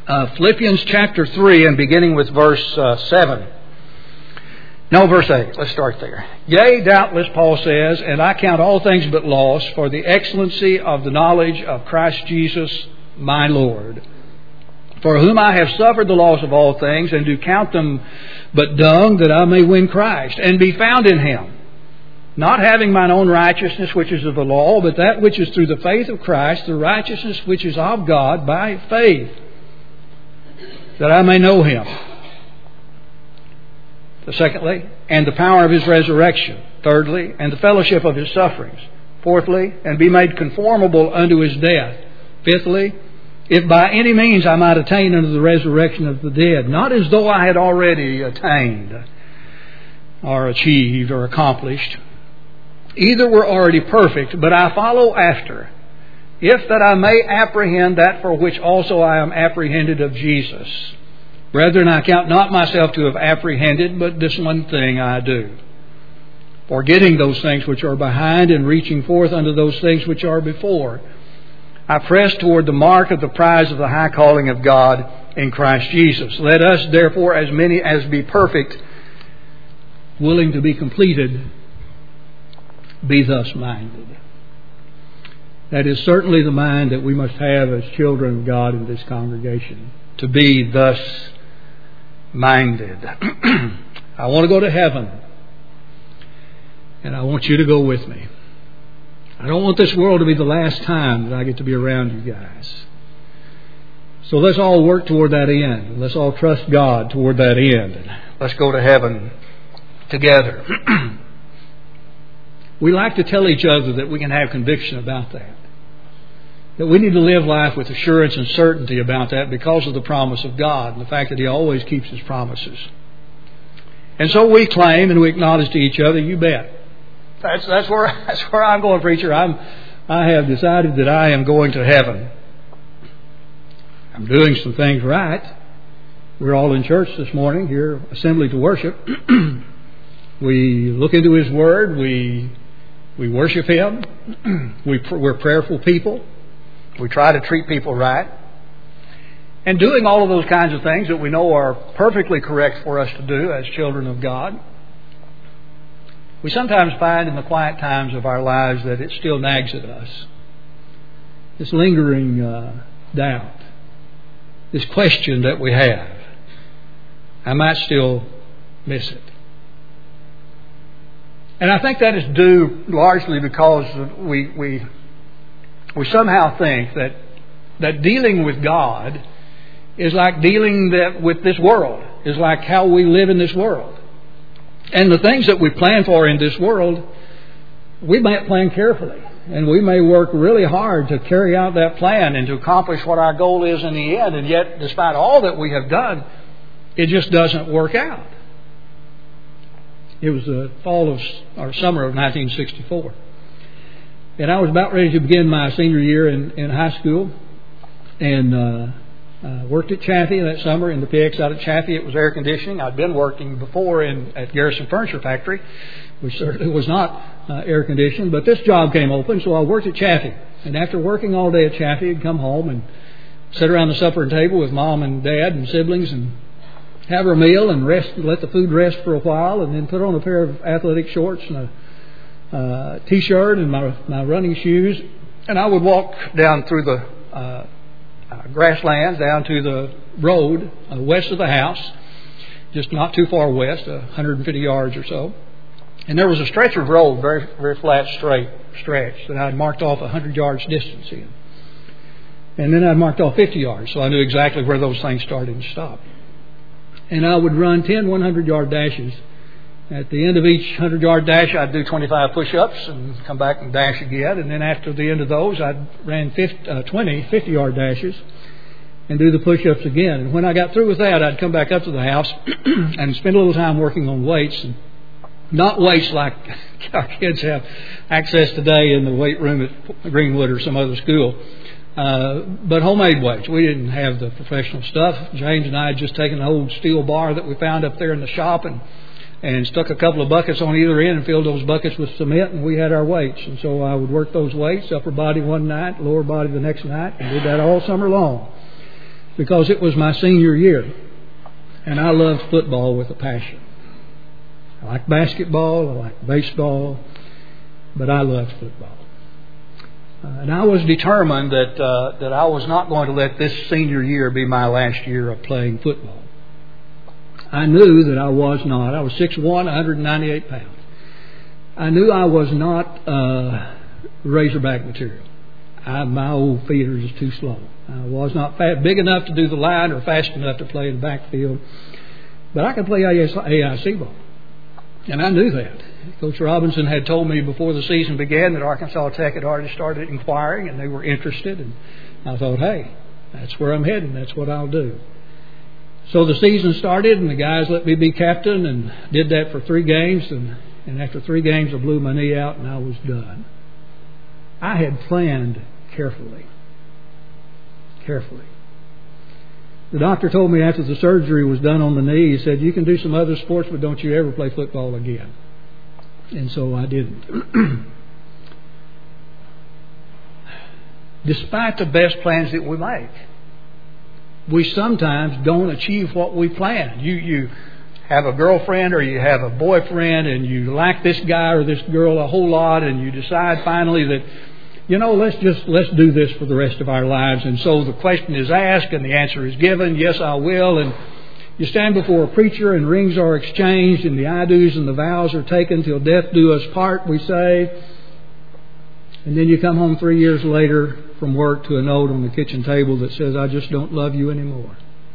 Philippians chapter 3 and beginning with verse 7. No, verse 8. Let's start there. Yea, doubtless, Paul says, and I count all things but loss for the excellency of the knowledge of Christ Jesus my Lord, for whom I have suffered the loss of all things, and do count them but dung, that I may win Christ, and be found in Him, not having mine own righteousness which is of the law, but that which is through the faith of Christ, the righteousness which is of God by faith, that I may know Him. Secondly, and the power of His resurrection. Thirdly, and the fellowship of His sufferings. Fourthly, and be made conformable unto His death. Fifthly, if by any means I might attain unto the resurrection of the dead, not as though I had already attained, or achieved, or accomplished. Either were already perfect, but I follow after, if that I may apprehend that for which also I am apprehended of Jesus. Brethren, I count not myself to have apprehended, but this one thing I do, forgetting those things which are behind, and reaching forth unto those things which are before. I press toward the mark of the prize of the high calling of God in Christ Jesus. Let us therefore, as many as be perfect, willing to be completed, be thus minded. That is certainly the mind that we must have as children of God in this congregation, to be thus minded. I want to go to heaven, and I want you to go with me. I don't want this world to be the last time that I get to be around you guys. So let's all work toward that end. Let's all trust God toward that end. Let's go to heaven together. We like to tell each other that we can have conviction about that. That we need to live life with assurance and certainty about that because of the promise of God and the fact that He always keeps His promises. And so we claim and we acknowledge to each other, you bet. That's where I'm going, preacher. I have decided that I am going to heaven. I'm doing some things right. We're all in church this morning here, assembly to worship. We look into His Word. We worship Him. We're prayerful people. We try to treat people right. And doing all of those kinds of things that we know are perfectly correct for us to do as children of God, we sometimes find in the quiet times of our lives that it still nags at us. This lingering doubt, this question that we have, I might still miss it. And I think that is due largely because we somehow think that dealing with God is like dealing with this world, is like how we live in this world. And the things that we plan for in this world, we might plan carefully. And we may work really hard to carry out that plan and to accomplish what our goal is in the end. And yet, despite all that we have done, it just doesn't work out. It was the summer of 1964. And I was about ready to begin my senior year in high school, and worked at Chaffee that summer in the PX out at Chaffee. It was air conditioning. I'd been working before at Garrison Furniture Factory, which certainly was not air conditioned, but this job came open, so I worked at Chaffee. And after working all day at Chaffee, I'd come home and sit around the supper table with Mom and Dad and siblings and have our meal and rest, let the food rest for a while, and then put on a pair of athletic shorts and a T-shirt and my running shoes, and I would walk down through the grasslands down to the road west of the house, just not too far west, 150 yards or so. And there was a stretch of road, very, very flat, straight stretch that I'd marked off 100 yards distance in. And then I'd marked off 50 yards, so I knew exactly where those things started and stopped. And I would run 10 100-yard dashes. At the end of each 100-yard dash, I'd do 25 push-ups and come back and dash again. And then after the end of those, I'd ran 20 50-yard dashes and do the push-ups again. And when I got through with that, I'd come back up to the house and spend a little time working on weights. And not weights like our kids have access today in the weight room at Greenwood or some other school, but homemade weights. We didn't have the professional stuff. James and I had just taken an old steel bar that we found up there in the shop and stuck a couple of buckets on either end and filled those buckets with cement, and we had our weights. And so I would work those weights, upper body one night, lower body the next night, and did that all summer long. because it was my senior year, and I loved football with a passion. I like basketball, I like baseball, but I loved football. And I was determined that I was not going to let this senior year be my last year of playing football. I knew that I was 6'1", 198 pounds. I knew I was not Razorback material. My old feet are just too slow. I was not big enough to do the line or fast enough to play in the backfield. But I could play AIC ball. And I knew that. Coach Robinson had told me before the season began that Arkansas Tech had already started inquiring and they were interested. And I thought, hey, that's where I'm heading. That's what I'll do. So the season started and the guys let me be captain and did that for 3 games. And after 3 games, I blew my knee out and I was done. I had planned carefully. The doctor told me after the surgery was done on the knee, he said, you can do some other sports, but don't you ever play football again. And so I didn't. Despite the best plans that we make, we sometimes don't achieve what we plan. You have a girlfriend or you have a boyfriend and you like this guy or this girl a whole lot, and you decide finally that, let's do this for the rest of our lives. And so the question is asked and the answer is given, yes, I will. And you stand before a preacher and rings are exchanged and the I do's and the vows are taken till death do us part, we say. And then you come home 3 years later from work to a note on the kitchen table that says, I just don't love you anymore.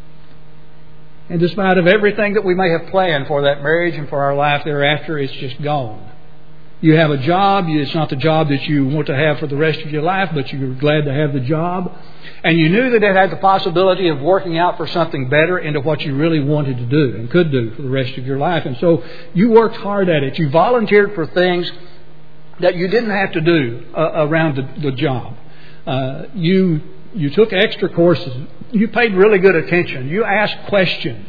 And despite of everything that we may have planned for that marriage and for our life thereafter, it's just gone. You have a job. It's not the job that you want to have for the rest of your life, but you're glad to have the job. And you knew that it had the possibility of working out for something better into what you really wanted to do and could do for the rest of your life. And so you worked hard at it. You volunteered for things that you didn't have to do around the job. You took extra courses. You paid really good attention. You asked questions.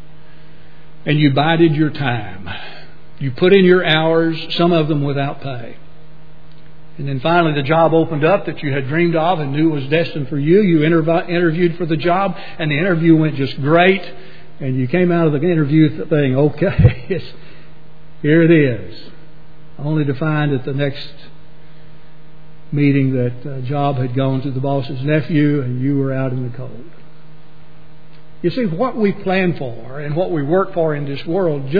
And you bided your time. You put in your hours, some of them without pay. And then finally the job opened up that you had dreamed of and knew was destined for you. You interviewed for the job, and the interview went just great. And you came out of the interview saying, okay, here it is. Only to find at the next meeting that the job had gone to the boss's nephew and you were out in the cold. You see, what we plan for and what we work for in this world,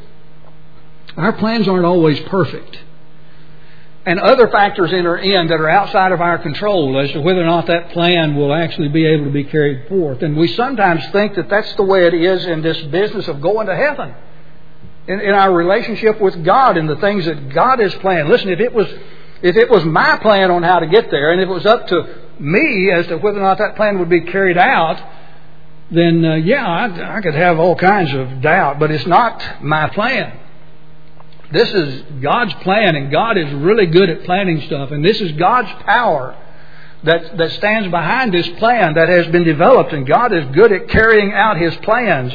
our plans aren't always perfect. And other factors enter in that are outside of our control as to whether or not that plan will actually be able to be carried forth. And we sometimes think that that's the way it is in this business of going to heaven. In our relationship with God and the things that God has planned. Listen, if it was my plan on how to get there, and if it was up to me as to whether or not that plan would be carried out, then I could have all kinds of doubt. But it's not my plan. This is God's plan, and God is really good at planning stuff. And this is God's power that stands behind this plan that has been developed. And God is good at carrying out His plans.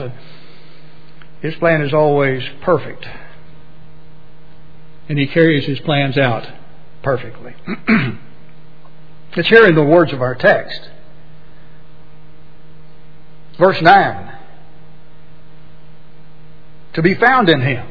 His plan is always perfect. And He carries His plans out perfectly. It's here in the words of our text. Verse 9. To be found in Him,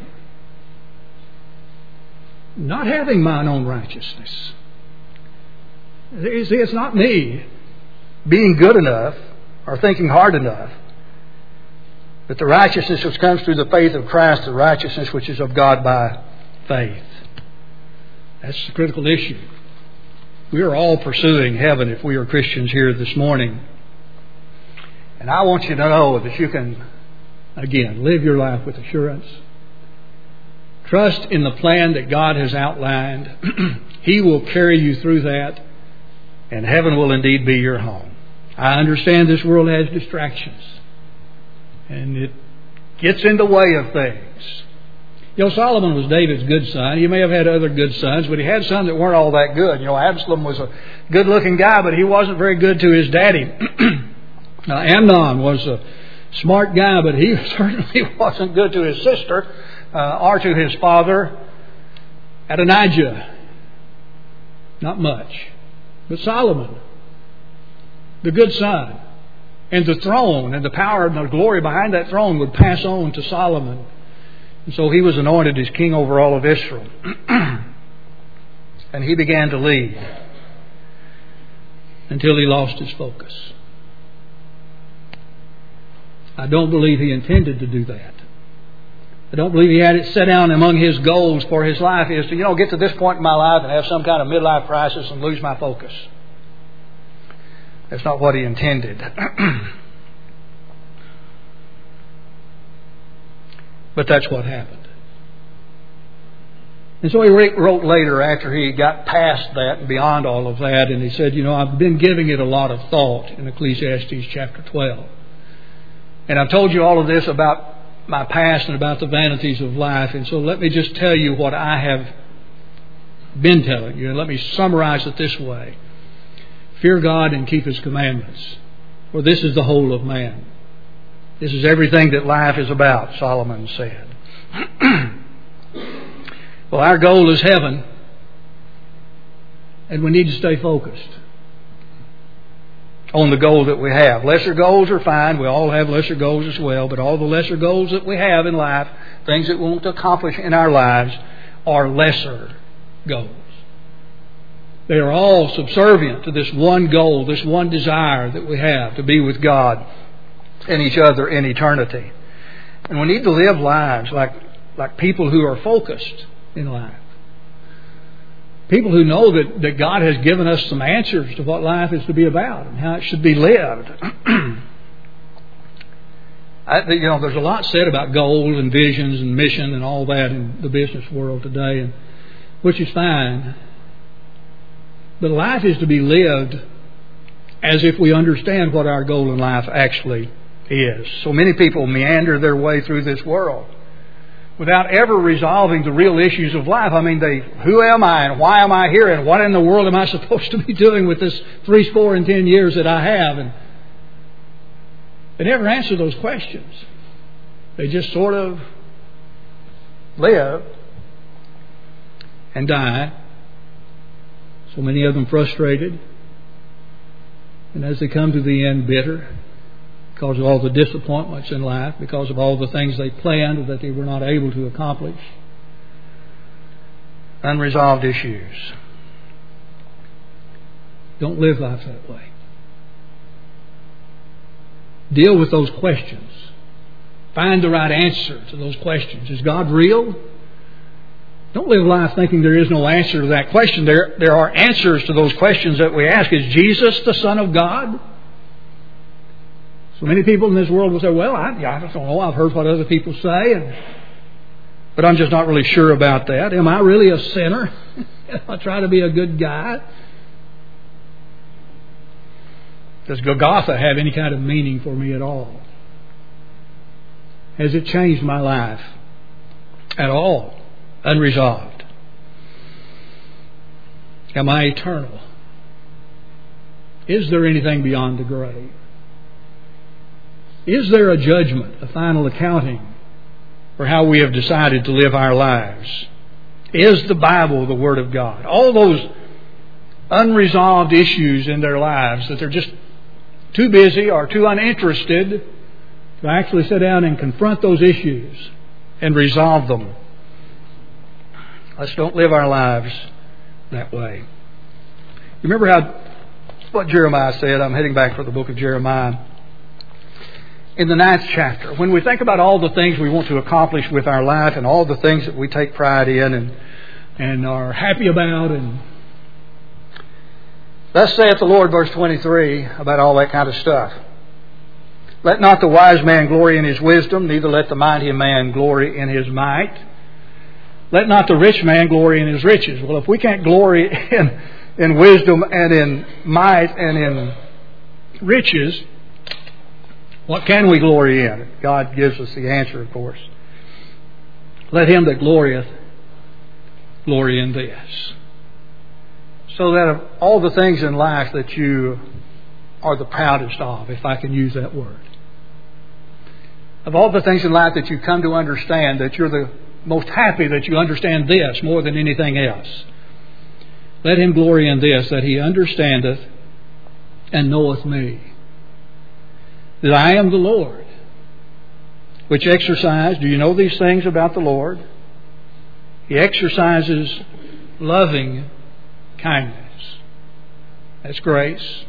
not having mine own righteousness. You see, it's not me being good enough or thinking hard enough, but the righteousness which comes through the faith of Christ, the righteousness which is of God by faith. That's the critical issue. We are all pursuing heaven if we are Christians here this morning. And I want you to know that you can, again, live your life with assurance. Trust in the plan that God has outlined. He will carry you through that, and heaven will indeed be your home. I understand this world has distractions, and it gets in the way of things. Solomon was David's good son. He may have had other good sons, but he had sons that weren't all that good. Absalom was a good-looking guy, but he wasn't very good to his daddy. Amnon was a smart guy, but he certainly wasn't good to his sister or to his father. Adonijah, not much. But Solomon, the good son, And the throne and the power and the glory behind that throne would pass on to Solomon. And so he was anointed as king over all of Israel. And he began to lead until he lost his focus. I don't believe he intended to do that. I don't believe he had it set down among his goals for his life is to, get to this point in my life and have some kind of midlife crisis and lose my focus. That's not what he intended. But that's what happened. And so he wrote later after he got past that and beyond all of that, and he said, I've been giving it a lot of thought in Ecclesiastes chapter 12. And I've told you all of this about my past and about the vanities of life. And so let me just tell you what I have been telling you. And let me summarize it this way. Fear God and keep His commandments. For this is the whole of man. This is everything that life is about, Solomon said. Well, our goal is heaven. And we need to stay focused on the goal that we have. Lesser goals are fine. We all have lesser goals as well. But all the lesser goals that we have in life, things that we want to accomplish in our lives, are lesser goals. They are all subservient to this one goal, this one desire that we have to be with God and each other in eternity. And we need to live lives like people who are focused in life. People who know that God has given us some answers to what life is to be about and how it should be lived. There's a lot said about goals and visions and mission and all that in the business world today, which is fine. But life is to be lived as if we understand what our goal in life actually is. So many people meander their way through this world without ever resolving the real issues of life. Who am I and why am I here and what in the world am I supposed to be doing with this 10 years that I have? And they never answer those questions. They just sort of live and die. So many of them frustrated. And as they come to the end, bitter because of all the disappointments in life, because of all the things they planned that they were not able to accomplish. Unresolved issues. Don't live life that way. Deal with those questions. Find the right answer to those questions. Is God real? Don't live life thinking there is no answer to that question. There are answers to those questions that we ask. Is Jesus the Son of God? So many people in this world will say, well, I don't know. I've heard what other people say, but I'm just not really sure about that. Am I really a sinner? I try to be a good guy. Does Golgotha have any kind of meaning for me at all? Has it changed my life at all? Unresolved. Am I eternal? Is there anything beyond the grave? Is there a judgment, a final accounting for how we have decided to live our lives? Is the Bible the Word of God? All those unresolved issues in their lives that they're just too busy or too uninterested to actually sit down and confront those issues and resolve them. Let's don't live our lives that way. You remember what Jeremiah said? I'm heading back for the book of Jeremiah. In the 9th chapter, when we think about all the things we want to accomplish with our life and all the things that we take pride in and are happy about, and thus saith the Lord, verse 23, about all that kind of stuff. Let not the wise man glory in his wisdom, neither let the mighty man glory in his might. Let not the rich man glory in his riches. Well, if we can't glory in wisdom and in might and in riches, what can we glory in? God gives us the answer, of course. Let him that glorieth glory in this. So that of all the things in life that you are the proudest of, if I can use that word, of all the things in life that you come to understand, that you're the most happy that you understand this more than anything else, let him glory in this, that he understandeth and knoweth me. that I am the Lord, which exercise, do you know these things about the Lord? He exercises loving kindness. That's grace.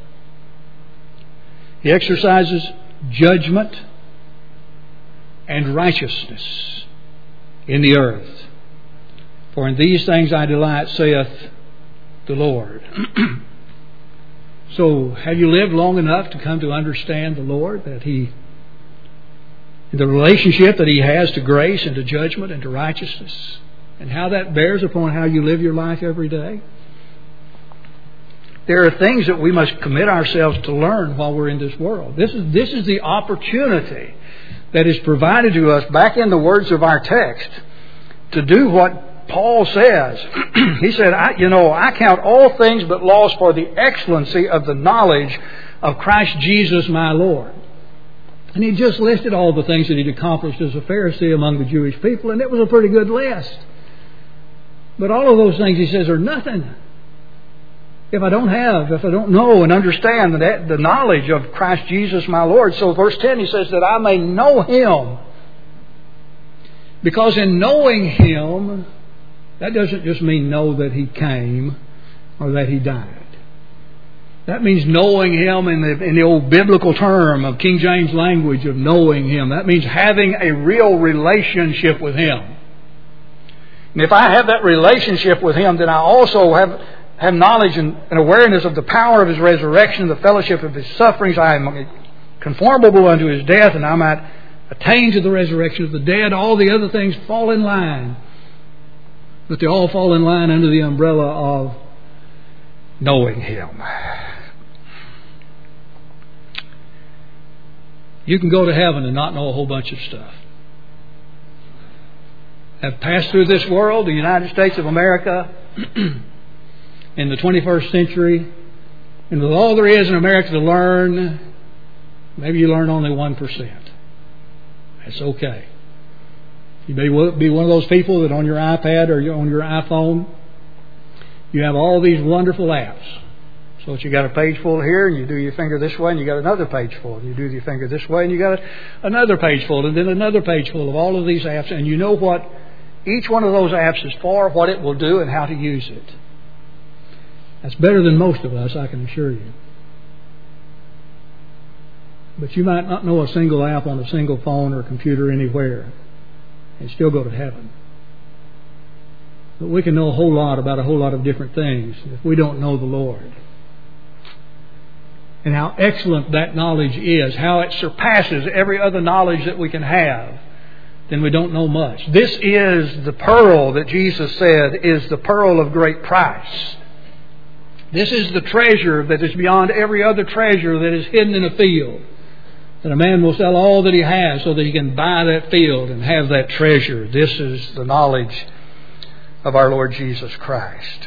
He exercises judgment and righteousness in the earth. For in these things I delight, saith the Lord. So, have you lived long enough to come to understand the Lord, that He, the relationship that He has to grace and to judgment and to righteousness, and how that bears upon how you live your life every day? There are things that we must commit ourselves to learn while we're in this world. This is the opportunity that is provided to us, back in the words of our text, to do what Paul says. He said, I count all things but loss for the excellency of the knowledge of Christ Jesus my Lord. And he just listed all the things that he'd accomplished as a Pharisee among the Jewish people, and it was a pretty good list. But all of those things, he says, are nothing if I don't know and understand the knowledge of Christ Jesus my Lord. So verse 10, he says that I may know Him. Because in knowing Him, that doesn't just mean know that He came or that He died. That means knowing Him in the old biblical term of King James language of knowing Him. That means having a real relationship with Him. And if I have that relationship with Him, then I also have knowledge and awareness of the power of His resurrection, the fellowship of His sufferings. I am conformable unto His death, and I might attain to the resurrection of the dead. All the other things fall in line. But they all fall in line under the umbrella of knowing Him. You can go to heaven and not know a whole bunch of stuff. Have passed through this world, the United States of America, in the 21st century, and with all there is in America to learn, maybe you learn only 1%. That's okay. You may be one of those people that on your iPad or on your iPhone, you have all these wonderful apps. So that you got a page full here, and you do your finger this way, and you got another page full. And you do your finger this way, and you got another page full, and then another page full of all of these apps. And you know what each one of those apps is for, what it will do, and how to use it. That's better than most of us, I can assure you. But you might not know a single app on a single phone or computer anywhere and still go to heaven. But we can know a whole lot about a whole lot of different things if we don't know the Lord. And how excellent that knowledge is, how it surpasses every other knowledge that we can have, then we don't know much. This is the pearl that Jesus said is the pearl of great price. This is the treasure that is beyond every other treasure that is hidden in a field. That a man will sell all that he has so that he can buy that field and have that treasure. This is the knowledge of our Lord Jesus Christ.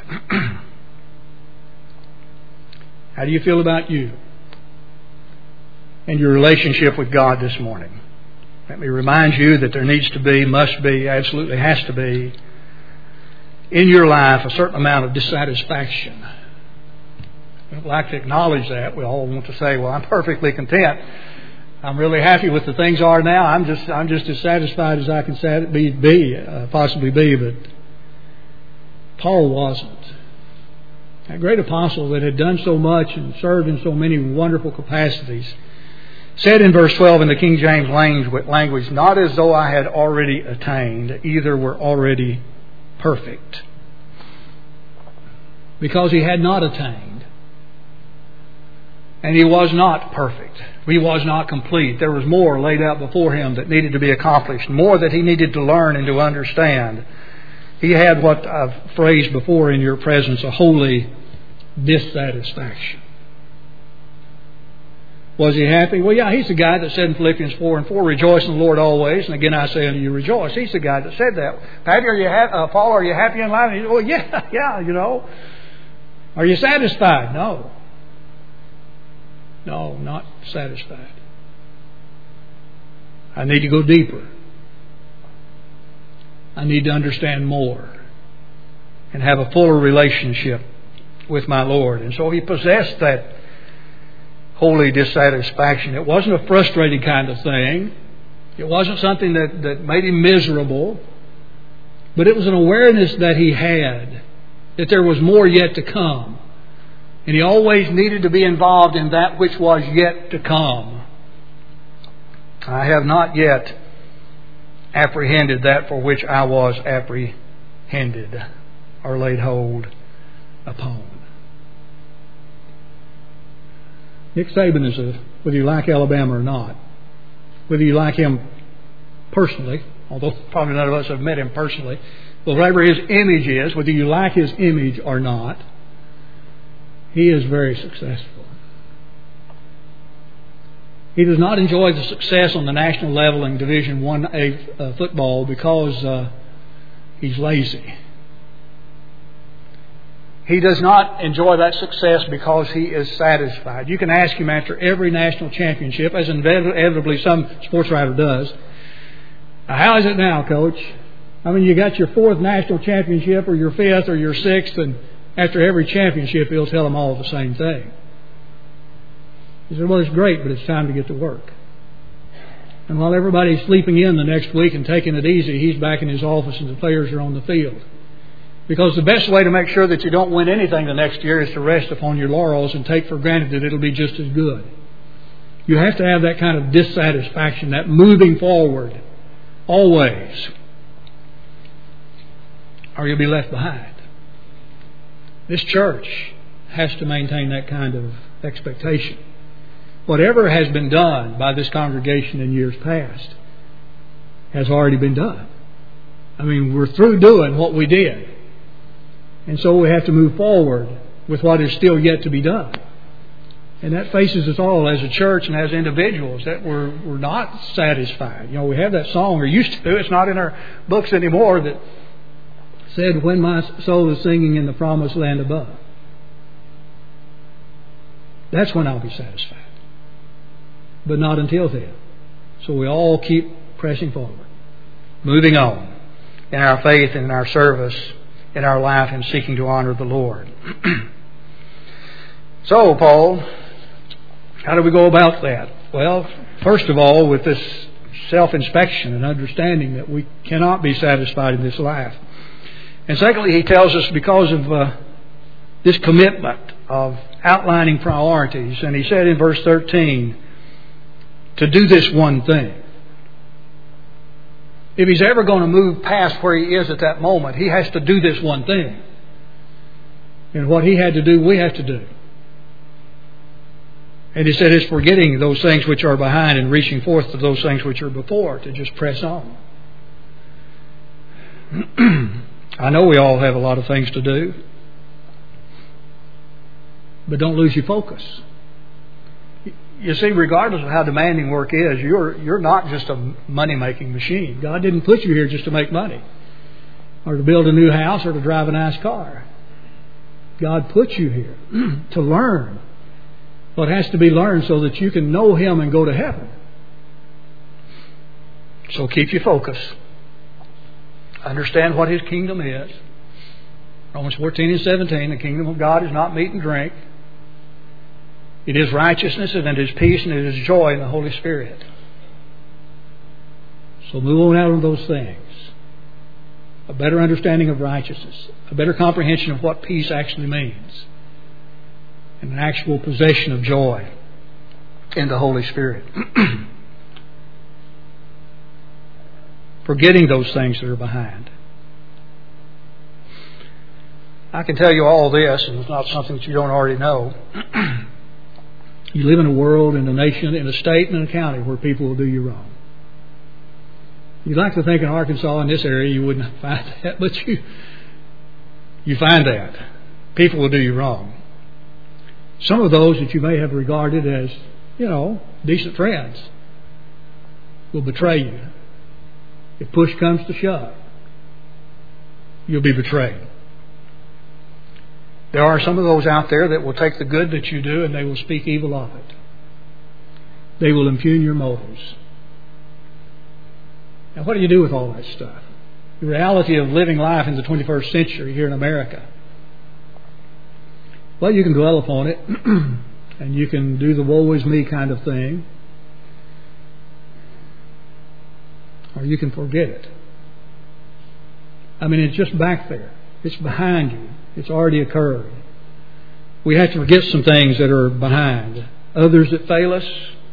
How do you feel about you and your relationship with God this morning? Let me remind you that there needs to be, must be, absolutely has to be in your life a certain amount of dissatisfaction. We don't like to acknowledge that. We all want to say, well, I'm perfectly content. I'm really happy with the things are now. I'm just as satisfied as I can possibly be. But Paul wasn't. That great apostle that had done so much and served in so many wonderful capacities said in verse 12 in the King James language, not as though I had already attained, either were already perfect. Because he had not attained. And he was not perfect. He was not complete. There was more laid out before him that needed to be accomplished. More that he needed to learn and to understand. He had what I've phrased before in your presence, a holy dissatisfaction. Was he happy? Well, yeah, he's the guy that said in Philippians 4:4, rejoice in the Lord always. And again, I say unto you, rejoice. He's the guy that said that. Patty, are you Paul, are you happy in life? And he said, well, yeah, you know. Are you satisfied? No. No, not satisfied. I need to go deeper. I need to understand more and have a fuller relationship with my Lord. And so he possessed that holy dissatisfaction. It wasn't a frustrating kind of thing. It wasn't something that made him miserable. But it was an awareness that he had that there was more yet to come. And he always needed to be involved in that which was yet to come. I have not yet apprehended that for which I was apprehended or laid hold upon. Nick Saban is whether you like Alabama or not, whether you like him personally, although probably none of us have met him personally, but whatever his image is, whether you like his image or not, he is very successful. He does not enjoy the success on the national level in Division 1A football because he's lazy. He does not enjoy that success because he is satisfied. You can ask him after every national championship, as inevitably some sports writer does, how is it now, Coach? I mean, you got your 4th national championship or your 5th or your 6th, and after every championship he'll tell them all the same thing. He said, well, it's great, but it's time to get to work. And while everybody's sleeping in the next week and taking it easy, he's back in his office and the players are on the field. Because the best way to make sure that you don't win anything the next year is to rest upon your laurels and take for granted that it'll be just as good. You have to have that kind of dissatisfaction, that moving forward, always, or you'll be left behind. This church has to maintain that kind of expectation. Whatever has been done by this congregation in years past has already been done. I mean, we're through doing what we did. And so we have to move forward with what is still yet to be done. And that faces us all as a church and as individuals that we're not satisfied. You know, we have that song, or used to, it's not in our books anymore, that said, when my soul is singing in the promised land above. That's when I'll be satisfied. But not until then. So we all keep pressing forward, moving on in our faith and in our service, in our life, and seeking to honor the Lord. So, Paul, how do we go about that? Well, first of all, with this self-inspection and understanding that we cannot be satisfied in this life. And secondly, he tells us because of this commitment of outlining priorities. And he said in verse 13, to do this one thing. If he's ever going to move past where he is at that moment, he has to do this one thing. And what he had to do, we have to do. And he said it's forgetting those things which are behind and reaching forth to those things which are before, to just press on. I know we all have a lot of things to do, but don't lose your focus. You see, regardless of how demanding work is, you're not just a money-making machine. God didn't put you here just to make money, or to build a new house, or to drive a nice car. God put you here to learn what has to be learned so that you can know Him and go to heaven. So keep your focus. Understand what His kingdom is. Romans 14 and 17, the kingdom of God is not meat and drink. It is righteousness, and it is peace, and it is joy in the Holy Spirit. So move on out of those things. A better understanding of righteousness. A better comprehension of what peace actually means. And an actual possession of joy in the Holy Spirit. Forgetting those things that are behind. I can tell you all this, and it's not something that you don't already know. You live in a world, in a nation, in a state, and in a county where people will do you wrong. You'd like to think in Arkansas, in this area, you wouldn't find that, but you find that. People will do you wrong. Some of those that you may have regarded as, decent friends will betray you. If push comes to shove, you'll be betrayed. There are some of those out there that will take the good that you do and they will speak evil of it. They will impugn your motives. Now, what do you do with all that stuff? The reality of living life in the 21st century here in America. Well, you can dwell upon it. And you can do the woe is me kind of thing. Or you can forget it. I mean, it's just back there. It's behind you. It's already occurred. We have to forget some things that are behind. Others that fail us.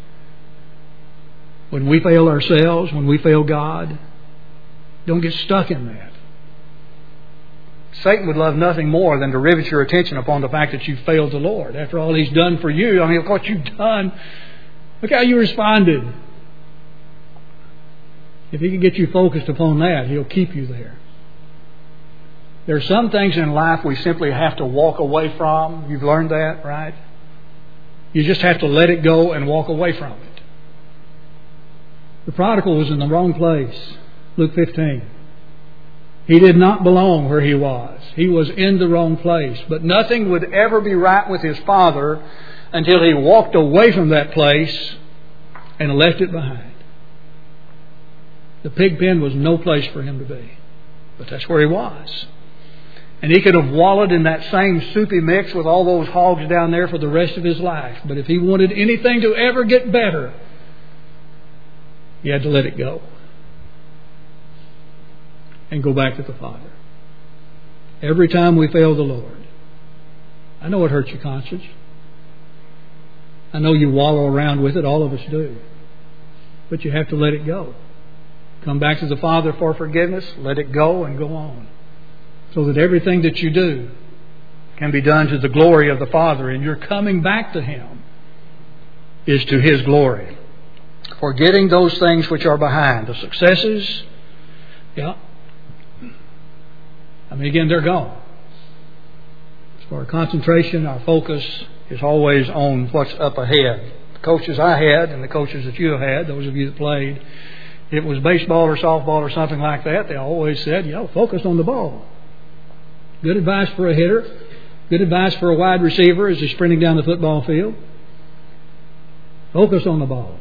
When we fail ourselves, when we fail God. Don't get stuck in that. Satan would love nothing more than to rivet your attention upon the fact that you failed the Lord. After all He's done for you, I mean, look what you've done. Look how you responded. If he can get you focused upon that, he'll keep you there. There are some things in life we simply have to walk away from. You've learned that, right? You just have to let it go and walk away from it. The prodigal was in the wrong place. Luke 15. He did not belong where he was. He was in the wrong place. But nothing would ever be right with his father until he walked away from that place and left it behind. The pig pen was no place for him to be. But that's where he was. And he could have wallowed in that same soupy mix with all those hogs down there for the rest of his life. But if he wanted anything to ever get better, he had to let it go. And go back to the Father. Every time we fail the Lord. I know it hurts your conscience. I know you wallow around with it. All of us do. But you have to let it go. Come back to the Father for forgiveness. Let it go and go on. So that everything that you do can be done to the glory of the Father. And your coming back to Him is to His glory. Forgetting those things which are behind. The successes, I mean, again, they're gone. So our concentration, our focus is always on what's up ahead. The coaches I had and the coaches that you have had, those of you that played, it was baseball or softball or something like that, they always said, focus on the ball. Good advice for a hitter. Good advice for a wide receiver as he's sprinting down the football field. Focus on the ball.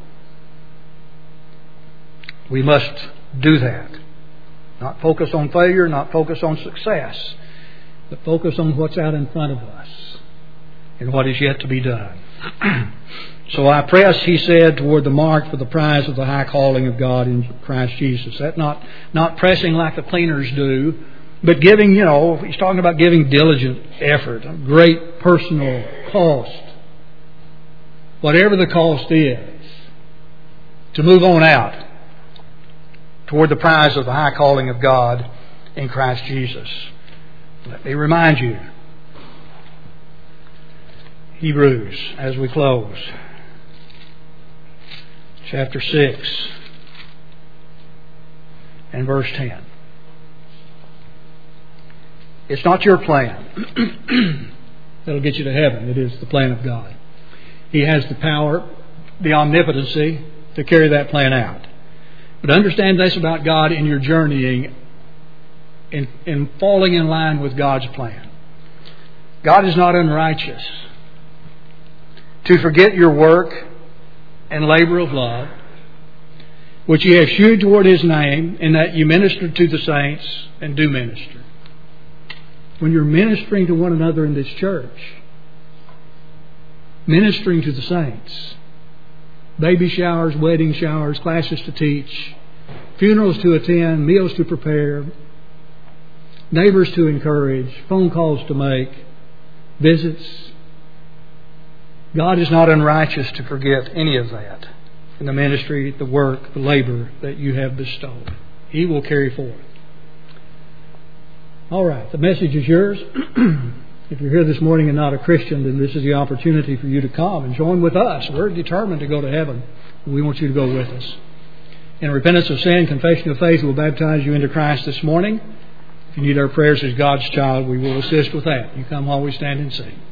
We must do that. Not focus on failure, not focus on success, but focus on what's out in front of us and what is yet to be done. So I press, he said, toward the mark for the prize of the high calling of God in Christ Jesus. That's not pressing like the cleaners do, but giving, he's talking about giving diligent effort, a great personal cost. Whatever the cost is, to move on out toward the prize of the high calling of God in Christ Jesus. Let me remind you, Hebrews, as we close, chapter 6 and verse 10. It's not your plan that'll get you to heaven. It is the plan of God. He has the power, the omnipotency to carry that plan out. But understand this about God in your journeying in falling in line with God's plan. God is not unrighteous to forget your work and labor of love, which He has shewed toward His name, in that you minister to the saints and do minister. When you're ministering to one another in this church, ministering to the saints, baby showers, wedding showers, classes to teach, funerals to attend, meals to prepare, neighbors to encourage, phone calls to make, visits. God is not unrighteous to forget any of that in the ministry, the work, the labor that you have bestowed. He will carry forth. All right, the message is yours. If you're here this morning and not a Christian, then this is the opportunity for you to come and join with us. We're determined to go to heaven. We want you to go with us. In repentance of sin, confession of faith, we'll baptize you into Christ this morning. If you need our prayers as God's child, we will assist with that. You come while we stand and sing.